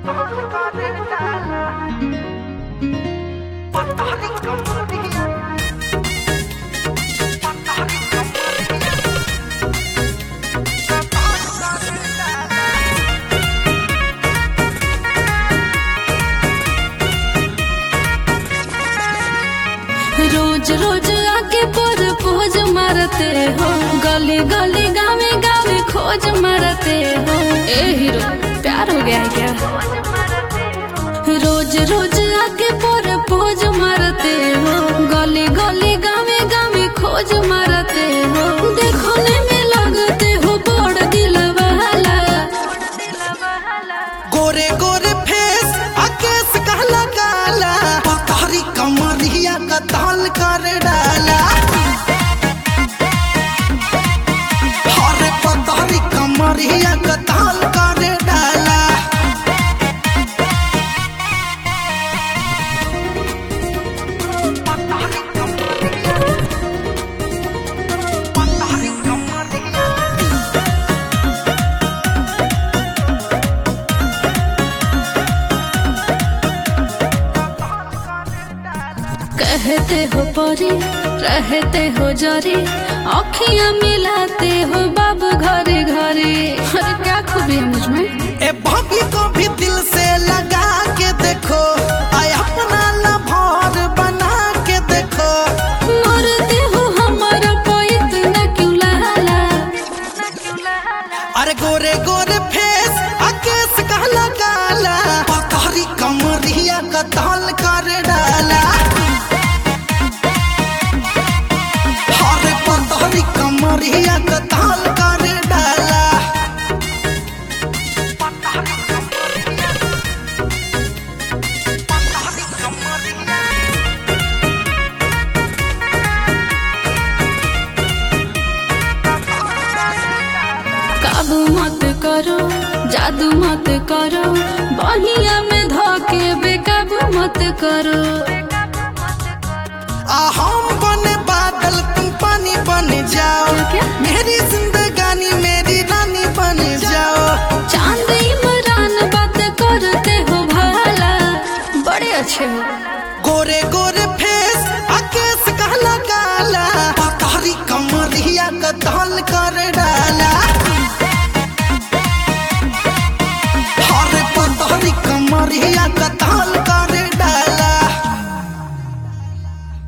रोज रोज आके पर पोज मारते हो, गली गली गावे गावे खोज मारते हो। ए हीरो प्यार हो गया है क्या? रोज रोज आके पर पोज मारते हो, गली गली गावे गावे खोज मारते हो। देखने में लगते हो बड़ दिल वाला, गोरे गोरे फेस अकेस कहला काला, पतारी कमरिया का ताल कर डाला। हरे पतारी कमरिया का ताल कर डाला। कहते हो परी रहते हो जरी, अखियां मिलाते हो बाबू घरे घरे। अरे क्या खूबी है मुझमें? ए भाभी को भी दिल से लगा के देखो, आय अपना लभार बना के देखो। मरते हो हमारा पैत न क्यों लाला, अरे गोरे गोरे फेस अकेस कहला काला, पतारी कमरिया का ताल कर डाला। हरे पतारी कमरिया का ताल कर डाला। काबू मत करो जादू मत करो, बहिया में धोके बेकाबू मत करो। हम बने बादल तुम पानी